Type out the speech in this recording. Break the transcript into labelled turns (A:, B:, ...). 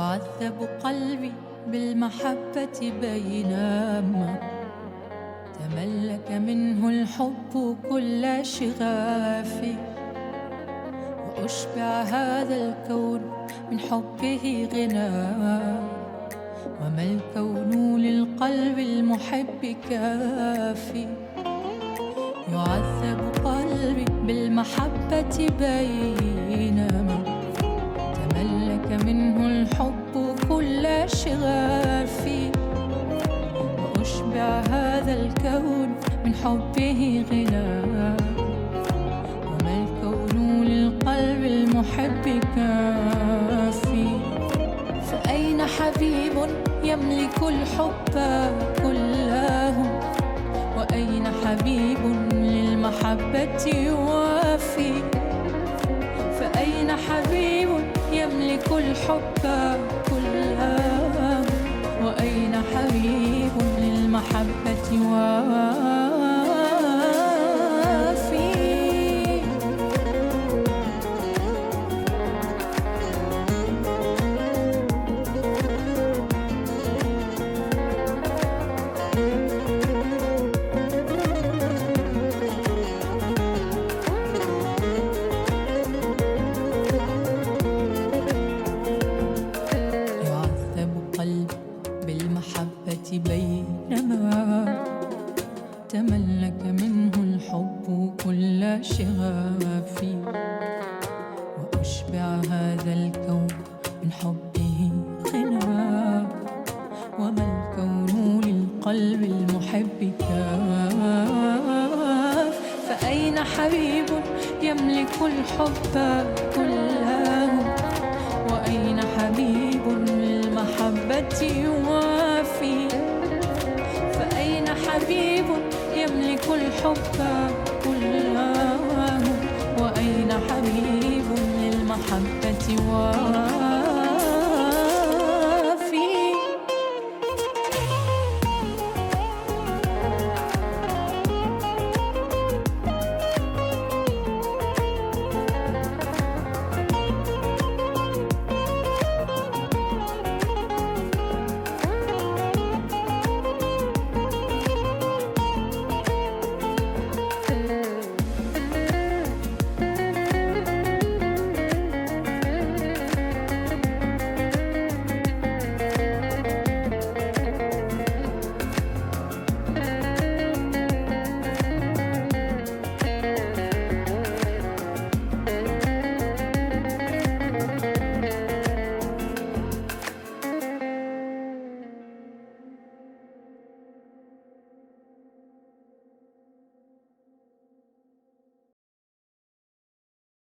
A: يعذب قلبي بالمحبة بينما تملك منه الحب كل شغافي، وأشبع هذا الكون من حبه غنى، وما الكون للقلب المحب كافي. يعذب قلبي بالمحبة بينما تملك منه الحب كل شغافي، وأشبع هذا الكون من حبه غنى، وما الكون للقلب المحب كافي. فأين حبيب يملك الحب كله، وأين حبيب للمحبة يوافي؟ فأين حبيب يملك الحب كله، وأين حبيب للمحبة يوافي؟ بالمحبة بينما تملك منه الحب كل شغافي، وأشبع هذا الكون من حبه غنى، وما الكون للقلب المحب كاف. فأين حبيب يملك الحب كله، وأين حبيب للمحبة يوافي؟ فأين حبيب يملك الحب كله، وأين حبيب للمحبة يوافي؟